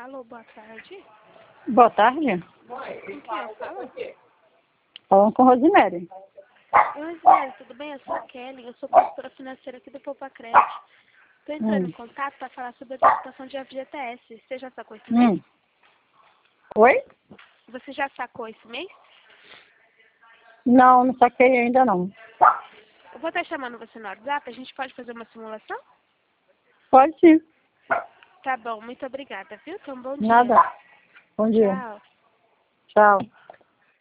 Alô, boa tarde. Boa tarde. Com quem eu falo? Falando com Rosemary. Oi, Rosemary, tudo bem? Eu sou a Kelly, eu sou consultora financeira aqui do Poupa Crédito. Estou entrando em contato para falar sobre a tributação de FGTS. Você já sacou esse mês? Oi? Você já sacou esse mês? Não saquei ainda não. Eu vou estar chamando você no WhatsApp, a gente pode fazer uma simulação? Pode sim. Tá bom, muito obrigada, viu? Então, bom dia. Nada. Bom dia. Tchau. Tchau.